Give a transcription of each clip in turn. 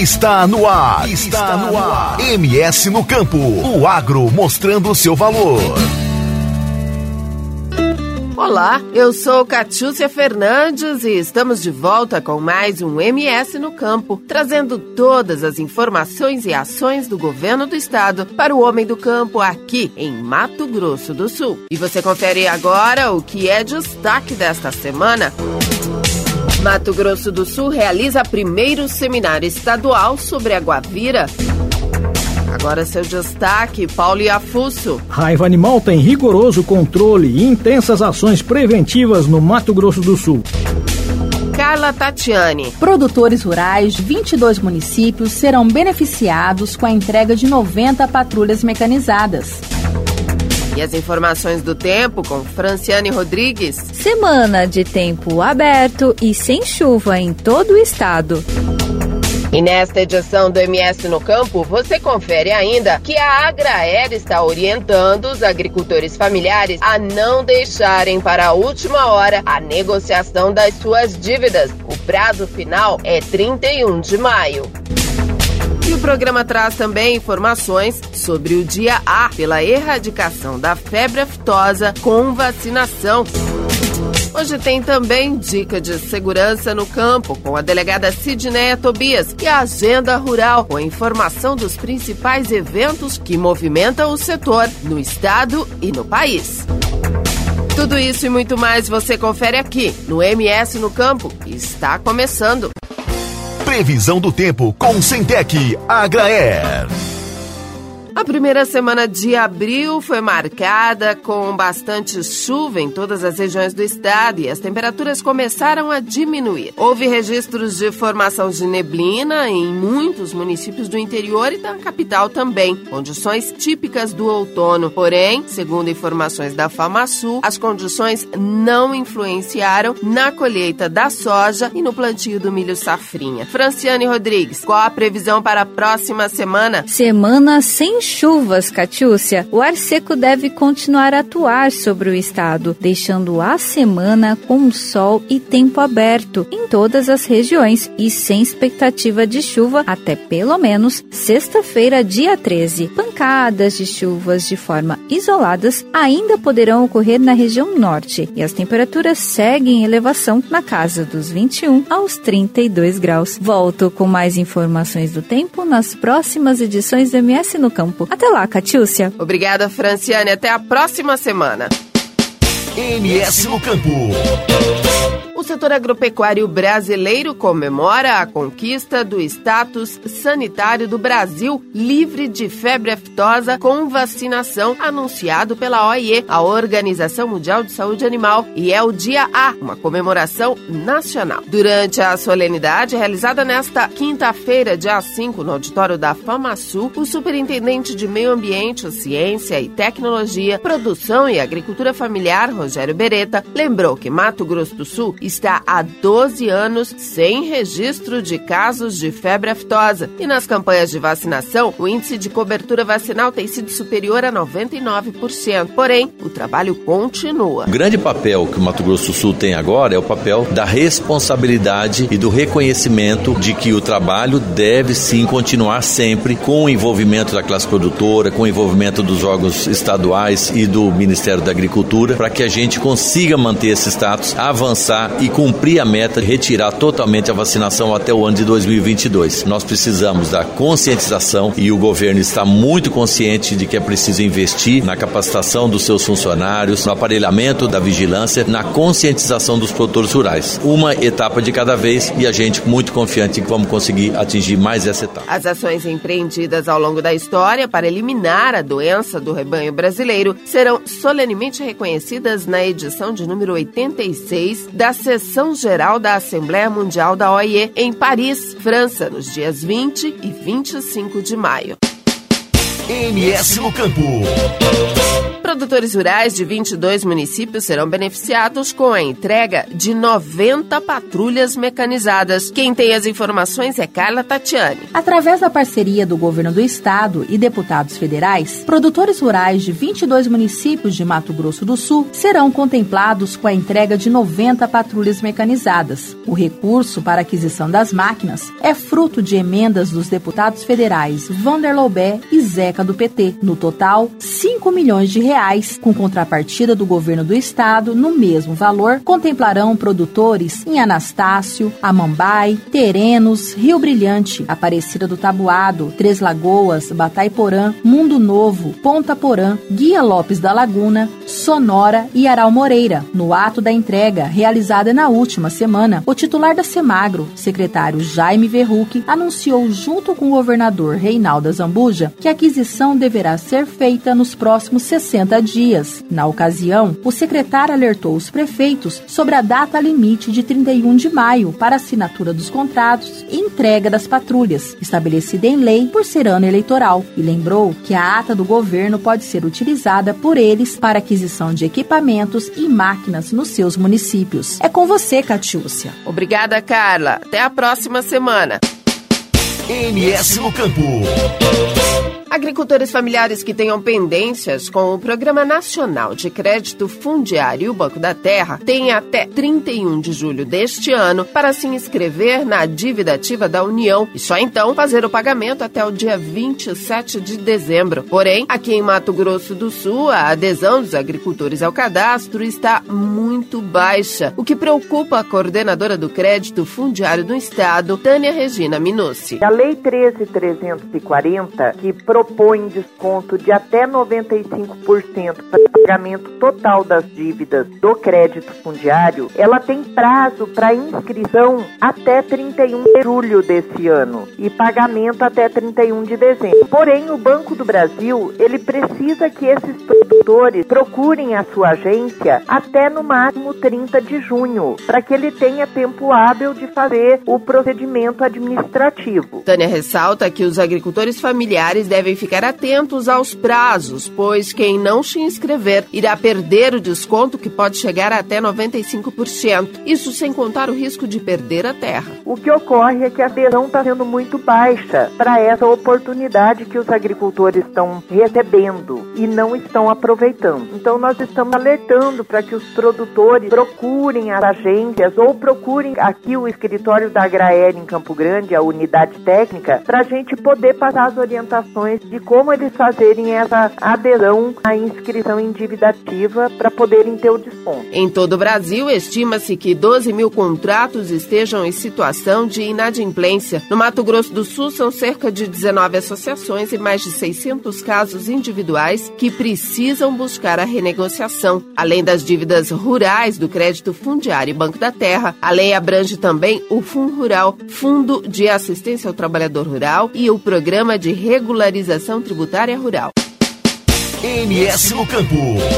Está no ar. Está no ar. MS no Campo. O agro mostrando o seu valor. Olá, eu sou Catiúcia Fernandes e estamos de volta com mais um MS no Campo, trazendo todas as informações e ações do governo do estado para o homem do campo aqui em Mato Grosso do Sul. E você confere agora o que é destaque desta semana. Mato Grosso do Sul realiza primeiro seminário estadual sobre a guavira. Agora seu destaque, Paulo Iafusso. Raiva animal tem rigoroso controle e intensas ações preventivas no Mato Grosso do Sul. Carla Tatiane. Produtores rurais, 22 municípios serão beneficiados com a entrega de 90 patrulhas mecanizadas. E as informações do tempo com Franciane Rodrigues. Semana de tempo aberto e sem chuva em todo o estado. E nesta edição do MS no Campo, você confere ainda que a Agraer está orientando os agricultores familiares a não deixarem para a última hora a negociação das suas dívidas. O prazo final é 31 de maio. E o programa traz também informações sobre o Dia A pela erradicação da febre aftosa com vacinação. Hoje tem também dica de segurança no campo com a delegada Sidneia Tobias e a Agenda Rural com a informação dos principais eventos que movimentam o setor no estado e no país. Tudo isso e muito mais você confere aqui no MS no Campo, que está começando. Previsão do tempo com Centec Agraer. A primeira semana de abril foi marcada com bastante chuva em todas as regiões do estado e as temperaturas começaram a diminuir. Houve registros de formação de neblina em muitos municípios do interior e da capital também, condições típicas do outono. Porém, segundo informações da FamaSul, as condições não influenciaram na colheita da soja e no plantio do milho safrinha. Franciane Rodrigues, qual a previsão para a próxima semana? Semana sem chuvas, Catiúcia. O ar seco deve continuar a atuar sobre o estado, deixando a semana com sol e tempo aberto em todas as regiões e sem expectativa de chuva até pelo menos sexta-feira, dia 13. Pancadas de chuvas de forma isoladas ainda poderão ocorrer na região norte e as temperaturas seguem em elevação na casa dos 21 aos 32 graus. Volto com mais informações do tempo nas próximas edições do MS no Campo. Até lá, Catiúcia. Obrigada, Franciane. Até a próxima semana. MS no Campo. O setor agropecuário brasileiro comemora a conquista do status sanitário do Brasil livre de febre aftosa com vacinação anunciado pela OIE, a Organização Mundial de Saúde Animal, e é o Dia A, uma comemoração nacional. Durante a solenidade realizada nesta quinta-feira, dia 5, no auditório da FamaSul, o superintendente de Meio Ambiente, Ciência e Tecnologia, Produção e Agricultura Familiar, Rogério Beretta, lembrou que Mato Grosso do Sul está há 12 anos sem registro de casos de febre aftosa. E nas campanhas de vacinação, o índice de cobertura vacinal tem sido superior a 99%. Porém, o trabalho continua. O grande papel que o Mato Grosso do Sul tem agora é o papel da responsabilidade e do reconhecimento de que o trabalho deve sim continuar sempre com o envolvimento da classe produtora, com o envolvimento dos órgãos estaduais e do Ministério da Agricultura, para que a gente consiga manter esse status, avançar e cumprir a meta de retirar totalmente a vacinação até o ano de 2022. Nós precisamos da conscientização e o governo está muito consciente de que é preciso investir na capacitação dos seus funcionários, no aparelhamento da vigilância, na conscientização dos produtores rurais. Uma etapa de cada vez e a gente muito confiante em que vamos conseguir atingir mais essa etapa. As ações empreendidas ao longo da história para eliminar a doença do rebanho brasileiro serão solenemente reconhecidas na edição de número 86 da Sessão Geral da Assembleia Mundial da OIE em Paris, França, nos dias 20 e 25 de maio. MS no Campo. produtores rurais de 22 municípios serão beneficiados com a entrega de 90 patrulhas mecanizadas. Quem tem as informações é Carla Tatiani. Através da parceria do Governo do Estado e deputados federais, produtores rurais de 22 municípios de Mato Grosso do Sul serão contemplados com a entrega de 90 patrulhas mecanizadas. O recurso para aquisição das máquinas é fruto de emendas dos deputados federais Vander Lobé e Zeca do PT. No total, R$5 milhões, com contrapartida do Governo do Estado, no mesmo valor, contemplarão produtores em Anastácio, Amambai, Terenos, Rio Brilhante, Aparecida do Taboado, Três Lagoas, Batayporã, Mundo Novo, Ponta Porã, Guia Lopes da Laguna, Sonora e Aral Moreira. No ato da entrega, realizada na última semana, o titular da Semagro, secretário Jaime Verruc, anunciou junto com o governador Reinaldo Azambuja que a aquisição deverá ser feita nos próximos 60 dias. Na ocasião, o secretário alertou os prefeitos sobre a data limite de 31 de maio para assinatura dos contratos e entrega das patrulhas, estabelecida em lei por ser ano eleitoral, e lembrou que a ata do governo pode ser utilizada por eles para aquisição de equipamentos e máquinas nos seus municípios. É com você, Catiúcia. Obrigada, Carla. Até a próxima semana. MS no Campo. Agricultores familiares que tenham pendências com o Programa Nacional de Crédito Fundiário e o Banco da Terra têm até 31 de julho deste ano para se inscrever na dívida ativa da União e só então fazer o pagamento até o dia 27 de dezembro. Porém, aqui em Mato Grosso do Sul, a adesão dos agricultores ao cadastro está muito baixa, o que preocupa a coordenadora do Crédito Fundiário do Estado, Tânia Regina Minucci. A Lei 13.340, que propõe desconto de até 95% para o pagamento total das dívidas do crédito fundiário, ela tem prazo para inscrição até 31 de julho desse ano e pagamento até 31 de dezembro. Porém, o Banco do Brasil, ele precisa que esses produtores procurem a sua agência até no máximo 30 de junho, para que ele tenha tempo hábil de fazer o procedimento administrativo. Tânia ressalta que os agricultores familiares devem ficar atentos aos prazos, pois quem não se inscrever irá perder o desconto que pode chegar a até 95%. Isso sem contar o risco de perder a terra. O que ocorre é que a adesão está sendo muito baixa para essa oportunidade que os agricultores estão recebendo e não estão aproveitando. Então nós estamos alertando para que os produtores procurem as agências ou procurem aqui o escritório da Agraer em Campo Grande, a unidade técnica, para a gente poder passar as orientações de como eles fazerem essa adesão à inscrição em dívida ativa para poderem ter o desconto. Em todo o Brasil, estima-se que 12 mil contratos estejam em situação de inadimplência. No Mato Grosso do Sul, são cerca de 19 associações e mais de 600 casos individuais que precisam buscar a renegociação. Além das dívidas rurais do Crédito Fundiário e Banco da Terra, a lei abrange também o FUNRural, Fundo de Assistência ao Trabalhador Rural, e o Programa de Regularização Tributária Rural. MS no Campo.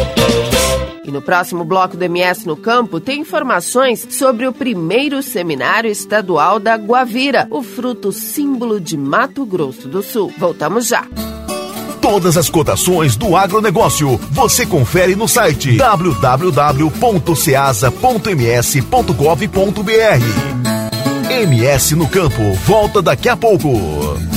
E no próximo bloco do MS no Campo tem informações sobre o primeiro seminário estadual da Guavira, o fruto símbolo de Mato Grosso do Sul. Voltamos já. Todas as cotações do agronegócio você confere no site www.ceasa.ms.gov.br. MS no Campo volta daqui a pouco.